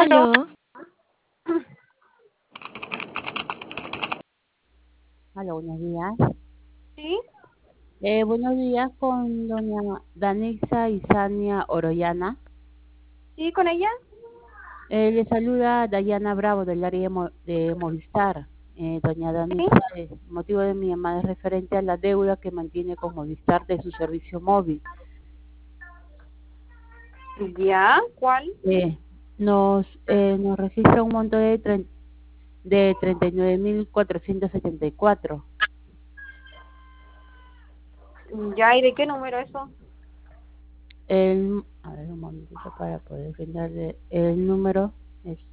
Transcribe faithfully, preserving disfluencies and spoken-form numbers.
Aló. Aló. Aló, buenos días. ¿Sí? Eh, buenos días con doña Danixa Isania Oroyana. ¿Sí, con ella? Eh, le saluda Dayana Bravo del área de, Mo- de Movistar. Eh, doña ¿Sí? Danixa, el motivo de mi llamada es referente a la deuda que mantiene con Movistar de su servicio móvil. ¿Ya? ¿Cuál? Eh, nos, eh, nos registra un monto de, tre- de treinta y nueve mil cuatrocientos setenta y cuatro. ¿Ya? ¿Y de qué número eso? El, a ver, un momentito para poder brindarle el número. Es